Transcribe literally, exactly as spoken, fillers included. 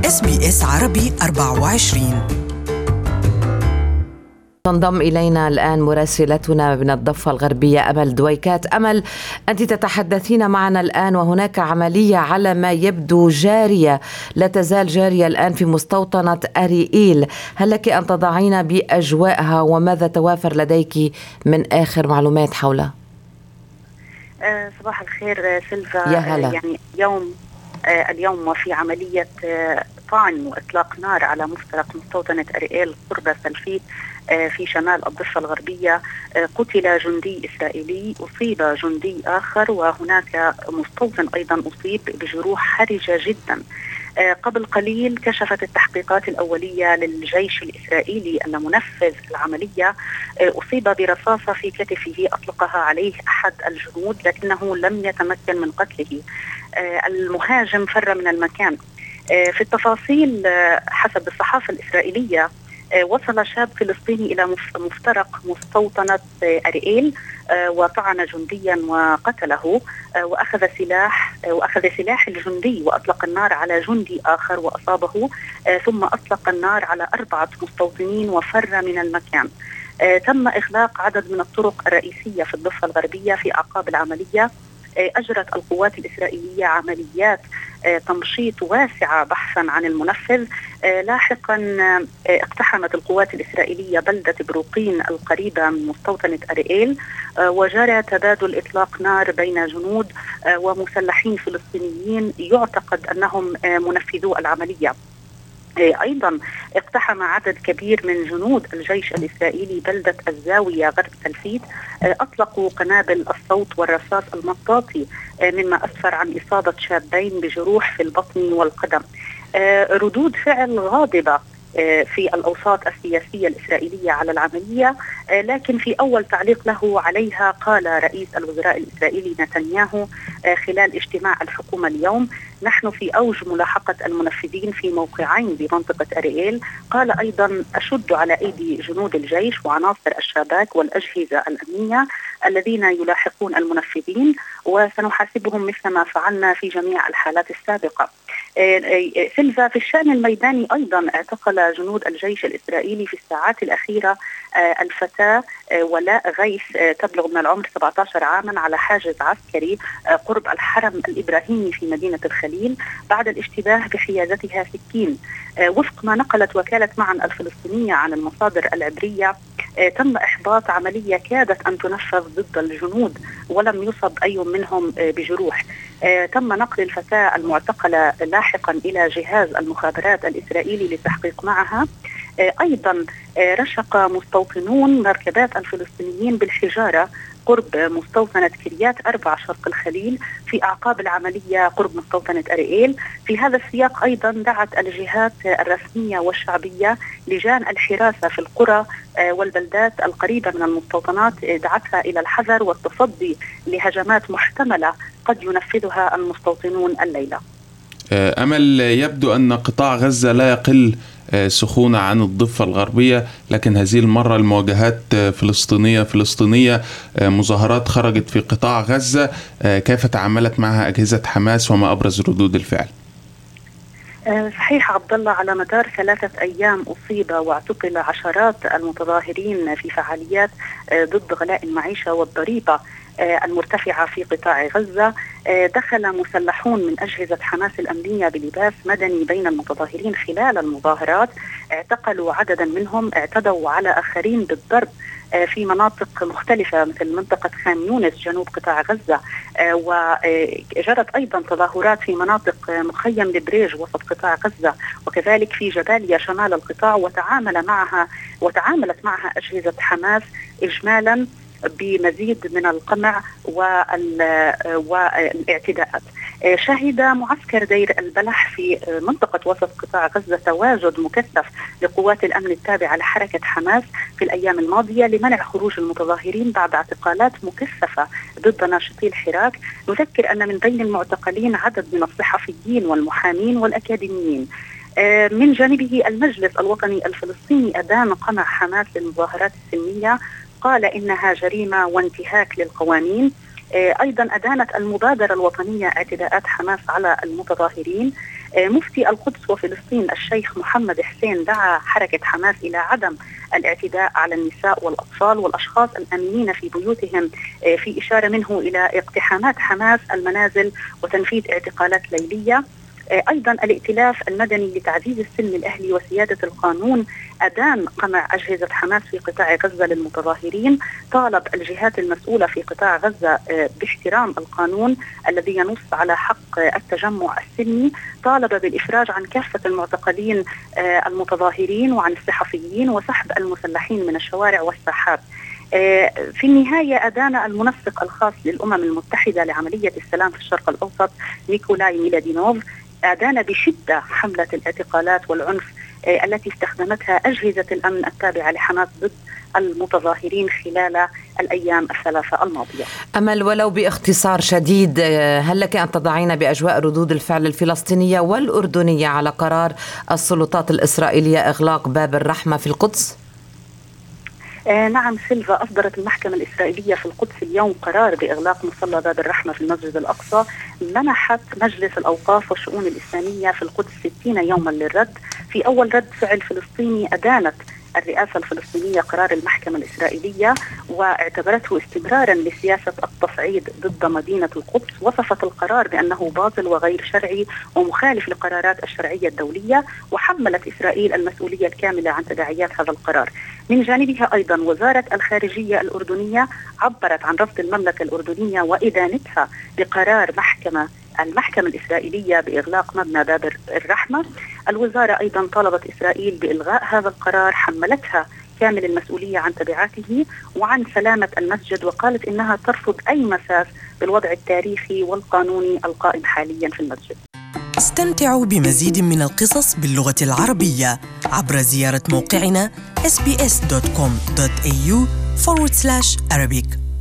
إس بي إس عربي أربعة وعشرين. تنضم إلينا الآن مراسلتنا من الضفة الغربية أمل دويكات. أمل، أنت تتحدثين معنا الآن وهناك عملية على ما يبدو جارية، لا تزال جارية الآن في مستوطنة أريئيل. هل لك أن تضعين بأجواءها وماذا توافر لديك من آخر معلومات حولها؟ أه صباح الخير سيلفا. يا هلا. أه يعني يوم أه اليوم وفي عملية أه طعن وإطلاق نار على مفترق مستوطنة أريئيل قرب سلفيت في شمال الضفة الغربية. قتل جندي إسرائيلي، أصيب جندي آخر، وهناك مستوطن أيضا أصيب بجروح حرجة جدا. قبل قليل كشفت التحقيقات الأولية للجيش الإسرائيلي أن منفذ العملية أصيب برصاصة في كتفه أطلقها عليه أحد الجنود لكنه لم يتمكن من قتله. المهاجم فر من المكان. في التفاصيل حسب الصحافة الإسرائيلية وصل شاب فلسطيني إلى مفترق مستوطنة أريئيل وطعن جنديا وقتله، وأخذ سلاح وأخذ سلاح الجندي وأطلق النار على جندي آخر وأصابه، ثم أطلق النار على أربعة مستوطنين وفر من المكان. تم إغلاق عدد من الطرق الرئيسية في الضفة الغربية في أعقاب العملية. أجرت القوات الإسرائيلية عمليات تمشيط واسعة بحثا عن المنفذ. لاحقا اقتحمت القوات الإسرائيلية بلدة بروقين القريبة من مستوطنة أريئيل، وجرى تبادل إطلاق نار بين جنود ومسلحين فلسطينيين يعتقد أنهم منفذو العملية. أيضا اقتحم عدد كبير من جنود الجيش الإسرائيلي بلدة الزاوية غرب سلفيت، أطلقوا قنابل الصوت والرصاص المطاطي مما أسفر عن إصابة شابين بجروح في البطن والقدم. ردود فعل غاضبة في الأوساط السياسية الإسرائيلية على العملية، لكن في أول تعليق له عليها قال رئيس الوزراء الإسرائيلي نتنياهو خلال اجتماع الحكومة اليوم: نحن في أوج ملاحقة المنفذين في موقعين بمنطقة أريئيل. قال أيضا: أشد على أيدي جنود الجيش وعناصر الشباك والأجهزة الأمنية الذين يلاحقون المنفذين، وسنحاسبهم مثل ما فعلنا في جميع الحالات السابقة. سيلفا، في الشأن الميداني أيضا اعتقل جنود الجيش الإسرائيلي في الساعات الأخيرة الفتاة ولاء غيث تبلغ من العمر سبعة عشر عاما على حاجز عسكري قرب الحرم الإبراهيمي في مدينة الخليل بعد الاشتباه بحيازتها سكين. وفق ما نقلت وكالة معن الفلسطينية عن المصادر العبرية، تم إحباط عملية كادت أن تنفذ ضد الجنود ولم يصب أي منهم بجروح. تم نقل الفتاة المعتقلة لاحقا إلى جهاز المخابرات الإسرائيلي للتحقيق معها. أيضا رشق مستوطنون مركبات الفلسطينيين بالحجارة قرب مستوطنة كريات أربع شرق الخليل في أعقاب العملية قرب مستوطنة أريئيل. في هذا السياق أيضا دعت الجهات الرسمية والشعبية لجان الحراسة في القرى والبلدات القريبة من المستوطنات، دعتها إلى الحذر والتصدي لهجمات محتملة قد ينفذها المستوطنون الليلة. أمل، يبدو أن قطاع غزة لا يقل سخونة عن الضفة الغربية، لكن هذه المرة المواجهات فلسطينية فلسطينية، مظاهرات خرجت في قطاع غزة. كيف تعاملت معها أجهزة حماس وما أبرز ردود الفعل؟ صحيح عبد الله، على مدار ثلاثة أيام أصيب واعتقل عشرات المتظاهرين في فعاليات ضد غلاء المعيشة والضريبة المرتفعة في قطاع غزة. دخل مسلحون من أجهزة حماس الأمنية بلباس مدني بين المتظاهرين خلال المظاهرات، اعتقلوا عددا منهم، اعتدوا على آخرين بالضرب في مناطق مختلفة مثل منطقة خان يونس جنوب قطاع غزة، وجرت أيضا تظاهرات في مناطق مخيم البريج وسط قطاع غزة، وكذلك في جباليا شمال القطاع، وتعامل معها وتعاملت معها أجهزة حماس إجمالا بمزيد من القمع والاعتداءات. شهد معسكر دير البلح في منطقة وسط قطاع غزة تواجد مكثف لقوات الأمن التابعة لحركة حماس في الأيام الماضية لمنع خروج المتظاهرين بعد اعتقالات مكثفة ضد ناشطي الحراك. نذكر أن من بين المعتقلين عدد من الصحفيين والمحامين والأكاديميين. من جانبه المجلس الوطني الفلسطيني أدان قمع حماس للمظاهرات السلمية، قال إنها جريمة وانتهاك للقوانين. أيضا أدانت المبادرة الوطنية اعتداءات حماس على المتظاهرين. مفتي القدس وفلسطين الشيخ محمد حسين دعا حركة حماس إلى عدم الاعتداء على النساء والأطفال والأشخاص الآمنين في بيوتهم، في إشارة منه إلى اقتحامات حماس المنازل وتنفيذ اعتقالات ليلية. أيضا الائتلاف المدني لتعزيز السلم الأهلي وسيادة القانون أدان قمع أجهزة حماس في قطاع غزة للمتظاهرين، طالب الجهات المسؤولة في قطاع غزة باحترام القانون الذي ينص على حق التجمع السلمي، طالب بالإفراج عن كافة المعتقلين المتظاهرين وعن الصحفيين وسحب المسلحين من الشوارع والساحات. في النهاية أدان المنسق الخاص للأمم المتحدة لعملية السلام في الشرق الأوسط نيكولاي ميلادينوف أدان بشدة حملة الاعتقالات والعنف التي استخدمتها أجهزة الأمن التابعة لحماس ضد المتظاهرين خلال الأيام الثلاثة الماضية. أمل، ولو باختصار شديد، هل لك أن تضعين بأجواء ردود الفعل الفلسطينية والأردنية على قرار السلطات الإسرائيلية إغلاق باب الرحمة في القدس؟ آه نعم سيلفا، أصدرت المحكمة الإسرائيلية في القدس اليوم قرار بإغلاق مصلى باب الرحمة في المسجد الأقصى. منحت مجلس الأوقاف والشؤون الإسلامية في القدس ستين يوما للرد. في أول رد فعل فلسطيني أدانت الرئاسة الفلسطينية قرار المحكمة الإسرائيلية واعتبرته استمرارا لسياسة التصعيد ضد مدينة القدس. وصفت القرار بأنه باطل وغير شرعي ومخالف للقرارات الشرعية الدولية، وحملت إسرائيل المسؤولية الكاملة عن تداعيات هذا القرار. من جانبها أيضا وزارة الخارجية الأردنية عبرت عن رفض المملكة الأردنية وإدانتها بقرار محكمة المحكمة الإسرائيلية بإغلاق مبنى باب الرحمة. الوزارة أيضا طالبت إسرائيل بإلغاء هذا القرار، حملتها كامل المسؤولية عن تبعاته وعن سلامة المسجد، وقالت إنها ترفض أي مساس بالوضع التاريخي والقانوني القائم حاليا في المسجد. استمتعوا بمزيد من القصص باللغة العربية عبر زيارة موقعنا إس بي إس دوت كوم دوت إيه يو forward slash Arabic.